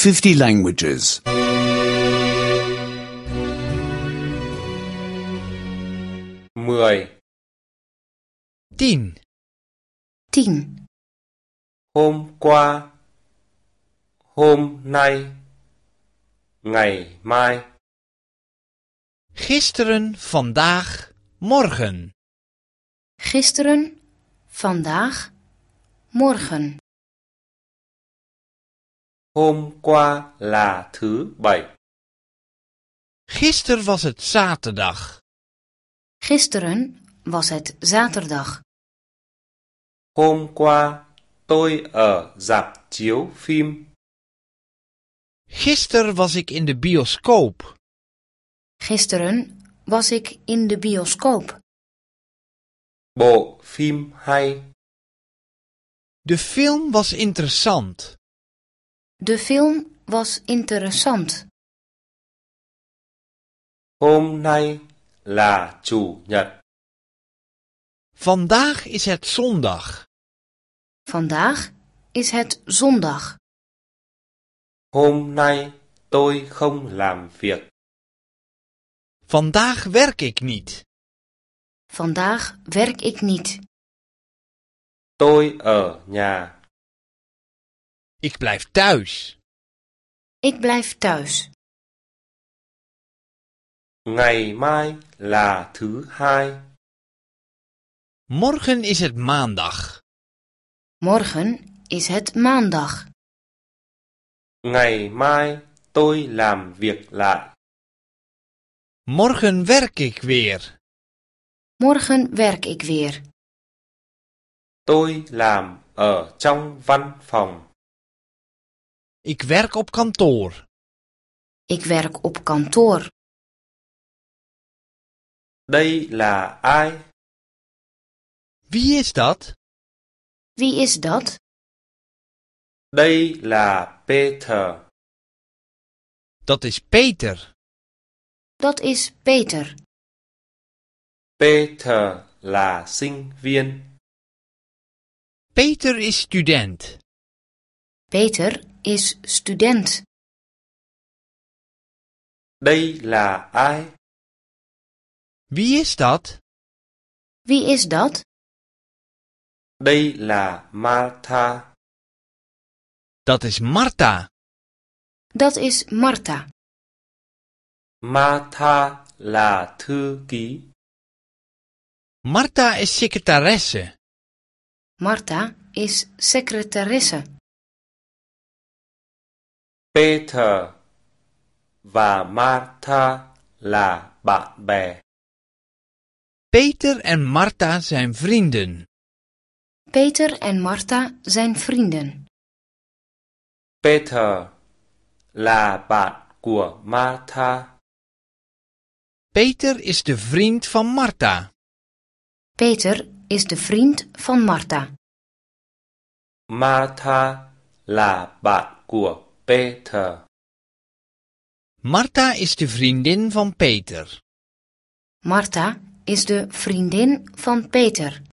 50 languages. 10. 10. 10. Hôm qua, hôm nay, ngày mai. Gisteren, vandaag, morgen. Gisteren, vandaag, morgen. Hôm qua là thứ Bảy. Gisteren was het zaterdag. Gisteren was het zaterdag. Hôm qua tôi ở rạp chiếu phim. Gisteren was ik in de bioscoop. Gisteren was ik in de bioscoop. Bộ phim hay. De film was interessant. De film was interessant. Hôm nay là chủ nhật. Vandaag is het zondag. Vandaag is het zondag. Hôm nay tôi không làm việc. Vandaag werk ik niet. Vandaag werk ik niet. Tôi ở nhà. Ik blijf thuis. Ik blijf thuis. Ngày mai là thứ Hai. Morgen is het maandag. Morgen is het maandag. Ngày mai tôi làm việc lại. Morgen werk ik weer. Morgen werk ik weer. Tôi làm ở trong văn phòng. Ik werk op kantoor. Ik werk op kantoor. Đây là ai? Wie is dat? Wie is dat? Đây là Peter. Dat is Peter. Dat is Peter. Peter là sinh viên. Peter is student. Peter is student. Đây là ai? Wie is dat? Wie is dat? Đây là Martha. Dat is Martha. Dat is Martha. Martha là thư ký. Martha is secretaresse. Martha is secretaresse. Peter và Martha là bạn bè. Peter en Martha zijn vrienden. Peter en Martha zijn vrienden. Peter là bạn của Martha. Peter is de vriend van Martha. Peter is de vriend van Martha. Martha là bạn của Peter. Martha is de vriendin van Peter. Martha is de vriendin van Peter.